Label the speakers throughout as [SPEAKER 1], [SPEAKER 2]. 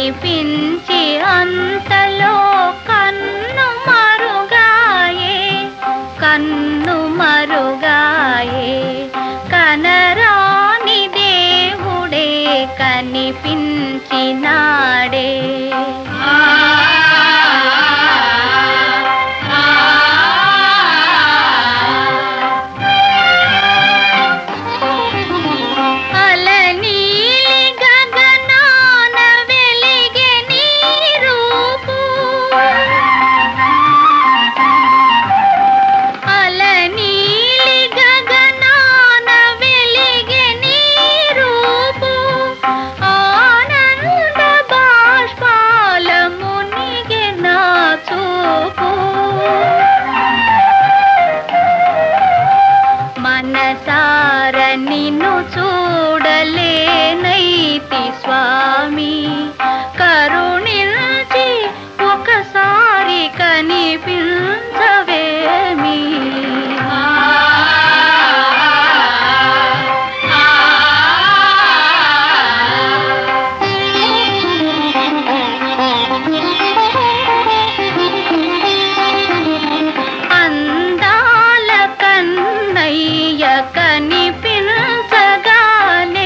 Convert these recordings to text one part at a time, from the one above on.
[SPEAKER 1] కనిపించి అంతలో కన్ను మరుగాయే, కన్ను మరుగాయే. కనరాని దేవుడే కనిపించినాడే. మనసార నిన్ను చూడలేనైతి స్వామి, కరుణించి ఒకసారి కనిపించవేమి. అందాల కన్నయ్య కనిపించగానే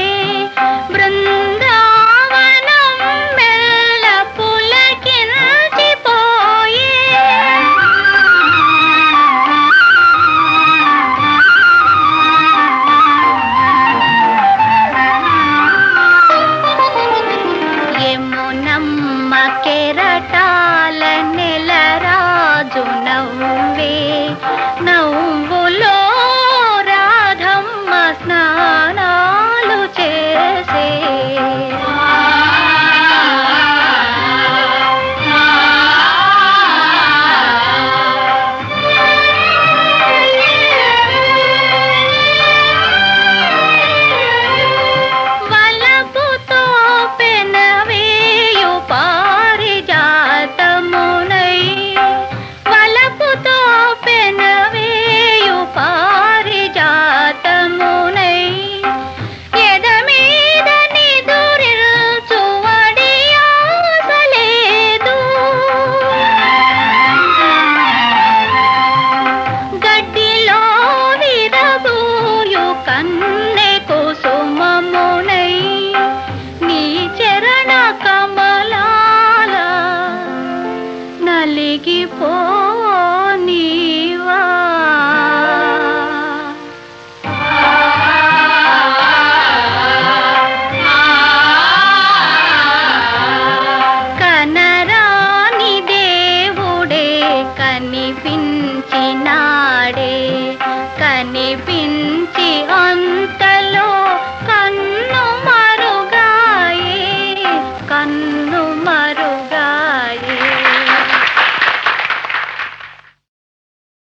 [SPEAKER 1] బృందావనం మెల్ల పులకించిపోయే. యమునమ్మ కెరటాల నెలరాజు నవ్వే, నవ్వులో రాధమ్మ స్నానాలు చేసే. వలపుతో పెనవేయు పారిజాతమునై, వలపుతో పెనవేయు పారిజాతమునై, ఎదమీద నిదురిల్చు వడియాసలేదు. గడ్డిలో విరబూయు కన్నె కుసుమమునై, నీ చరణ కమలాల నలిగిపోనీవా. కనరాని దేవుడే కనిపించినాడే, కనిపించి